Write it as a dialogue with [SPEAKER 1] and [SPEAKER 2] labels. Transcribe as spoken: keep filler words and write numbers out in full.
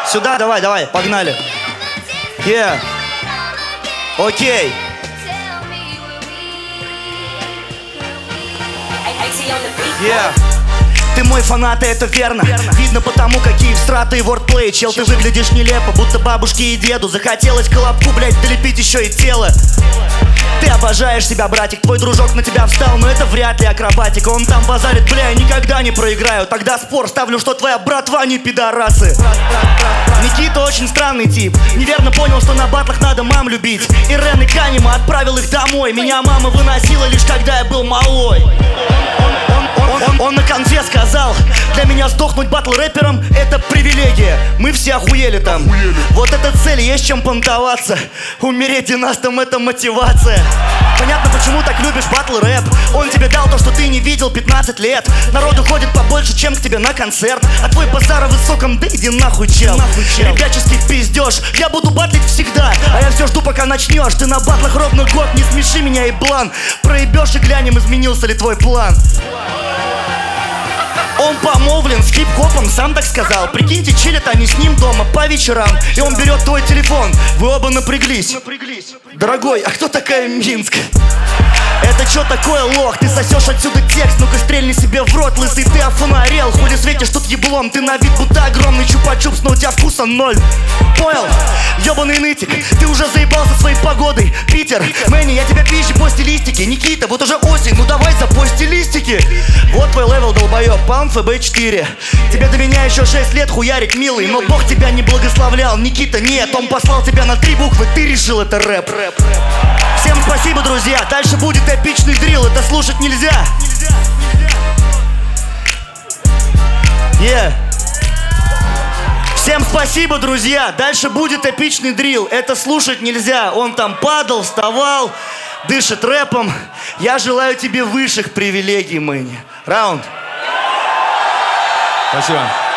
[SPEAKER 1] Сюда, давай, давай, погнали. Yeah. Окей. Yeah. Ты мой фанат, и это верно. Видно потому, какие встраты и вордплей. Чел, ты выглядишь нелепо, будто бабушке и деду захотелось колобку, блять, долепить еще и тело. Ты обожаешь себя, братик, твой дружок на тебя встал, но это вряд ли акробатика. Он там базарит, бля, я никогда не проиграю. Тогда спор ставлю, что твоя братва не пидорасы. Никита очень странный тип, неверно понял, что на батлах надо мам любить. И Рен и Канима отправил их домой. Меня мама выносила лишь когда я был малой. Он, он, он на конфе сказал: для меня сдохнуть батл рэпером — это привилегия. Мы все охуели там. Охуели. Вот эта цель, есть чем понтоваться. Умереть династом — это мотивация. Понятно, почему так любишь батл рэп. Он тебе дал то, что ты не видел пятнадцать лет. Народу ходит побольше, чем к тебе на концерт. А твой базар о высоком, да иди нахуй, чел, нахуй, чел. Ребяческий пиздеж, я буду батлить всегда. А я все жду, пока начнешь. Ты на батлах ровно год, не смеши меня, еблан. Проебешь и глянем, изменился ли твой план. Он помолвлен с хип-хопом, сам так сказал. Прикиньте, чилят они с ним дома по вечерам. И он берет твой телефон, вы оба напряглись. Дорогой, а кто такая Минск? Это чё такое, лох? Ты сосешь отсюда текст, ну-ка стрельни себе в рот, лысый, ты офонарел. Хули светишь тут еблом, ты на вид будто огромный чупа-чупс, но у тебя вкуса ноль. Понял? Ёбаный нытик, ты уже заебался своей погодой. Питер, Мэнни, я тебя пищу по стилистике. Никита, вот уже осень, ну давай за по стилистике. Вот твой левел, долбоёб, пам эф бэ четыре. Тебе до меня еще шесть лет хуярить, милый, но Бог тебя не благословлял. Никита, нет, он послал тебя на три буквы, ты решил это рэп. Всем спасибо, друзья, дальше будет эпичный дрил, это слушать нельзя. Yeah. Всем спасибо, друзья, дальше будет эпичный дрил, это слушать нельзя. Он там падал, вставал, дышит рэпом. Я желаю тебе высших привилегий, Мэнни. Раунд.
[SPEAKER 2] Спасибо.